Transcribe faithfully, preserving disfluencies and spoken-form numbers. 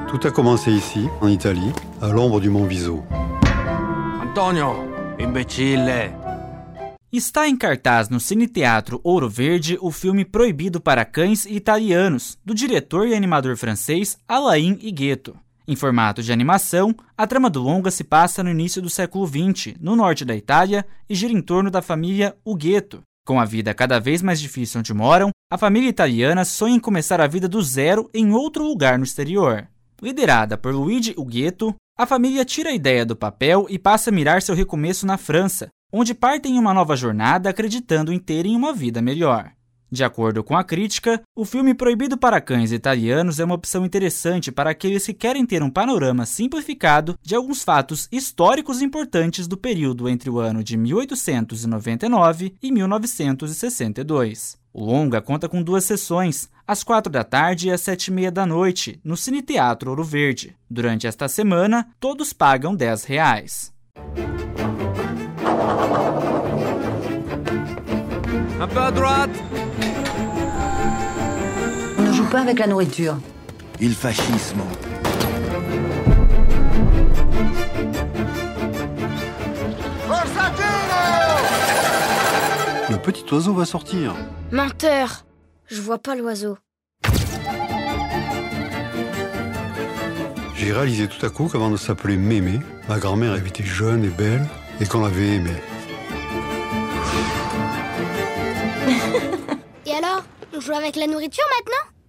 Tout a commencé ici, en Italie, à l'ombre du mont Viso. Antonio, imbecille! Está em cartaz no Cine Teatro Ouro Verde o filme Proibido para Cães e Italianos, do diretor e animador francês Alain Huguetto. Em formato de animação, a trama do longa se passa no início do século vinte, no norte da Itália, e gira em torno da família Huguetto. Com a vida cada vez mais difícil onde moram, a família italiana sonha em começar a vida do zero em outro lugar no exterior. Liderada por Luigi Huguetto, a família tira a ideia do papel e passa a mirar seu recomeço na França, onde partem em uma nova jornada acreditando em terem uma vida melhor. De acordo com a crítica, o filme Proibido para Cães Italianos é uma opção interessante para aqueles que querem ter um panorama simplificado de alguns fatos históricos importantes do período entre o ano de mil oitocentos e noventa e nove e mil novecentos e sessenta e dois. O longa conta com duas sessões, às quatro da tarde e às sete e meia da noite, no Cine Teatro Ouro Verde. Durante esta semana, todos pagam dez reais. Un peu à droite! On ne joue pas avec la nourriture. Il fascismo. Le petit oiseau va sortir. Menteur! Je vois pas l'oiseau. J'ai réalisé tout à coup qu'avant de s'appeler Mémé, ma grand-mère avait été jeune et belle et qu'on l'avait aimée. Et alors, on joue avec la nourriture maintenant?